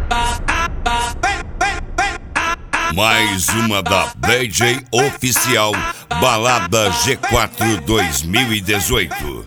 Mais uma da DJ Oficial Balada G4 2018.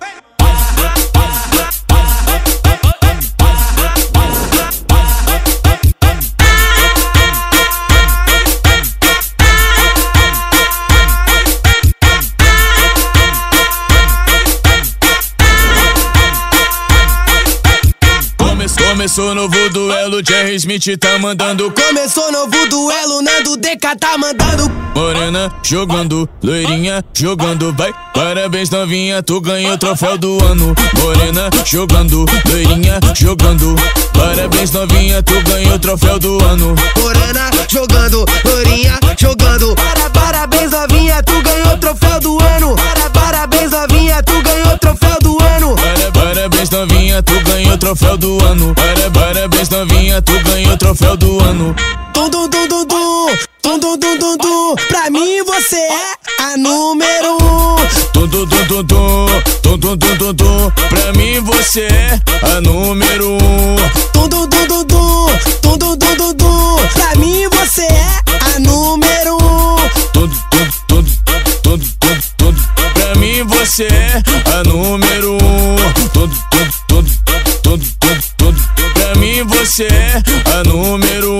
Começou novo duelo, Jerry Smith tá mandando. Começou novo duelo, Nando DK tá mandando. Morena jogando, loirinha jogando, vai. Parabéns novinha, tu ganhou o troféu do ano. Morena jogando, loirinha jogando. Parabéns novinha, tu ganhou o troféu do ano. Morena jogando, loirinha jogando. Parabéns novinha, tu ganhou o troféu do ano. Parabéns novinha, tu ganhou o troféu do ano. Parabéns novinha, tu ganhou o troféu do ano. Parabéns novinha, tu ganhou o troféu do ano. Tum tum tum tum tum, tum tum tum tum tum. Pra mim você é a número 1. Tum tum tum tum tum, tum tum tum tum tum. Pra mim você é a número 1. Tum tum tum tum tum, tum tum tum tum tum. Pra mim você é a número 1. Tum tum tum tum tum tum. Pra mim você é a número 1. Tum tum tum tum tum tum. Pra mim você é a número 1.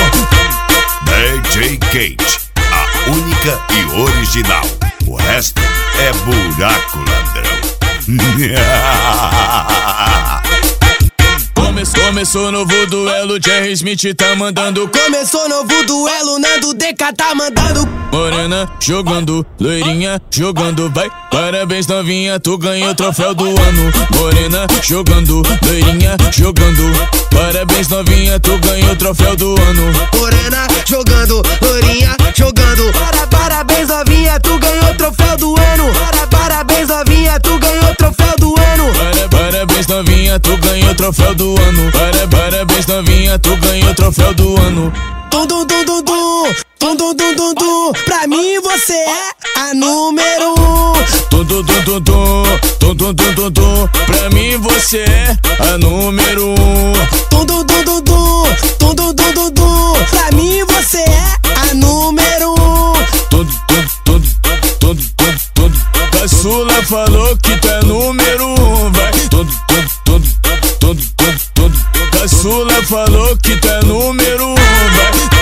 DJ Kate, a única e original. O resto é buraco, ladrão. Começou novo duelo, Jerry Smith tá mandando. Começou novo duelo, Nando DK tá mandando. Morena jogando, loirinha jogando, vai. Parabéns novinha, tu ganhou o troféu do ano. Morena jogando, loirinha jogando. Parabéns novinha, tu ganhou o troféu do ano. Morena jogando, loirinha jogando. Parabéns novinha, tu ganhou o troféu do ano. Parabéns novinha, tu ganhou o troféu do ano. Parabéns novinha, tu ganhou o troféu do ano. Parabéns novinha, tu ganhou o troféu do ano. Tum tum tum tum tum, tum tum tum tum tum. Pra mim você é a número 1. Tum tum tum tum tum, tum tum tum tum tum. Pra mim você é a número 1. Tum tum tum tum tum, tum tum tum tum tum. Pra mim você é a número 1. Tum tum tum tum tum tum. Caçula falou que tu é número 1, vai. Tum tum tum tum tum tum. Caçula falou que tu é número 1, vai.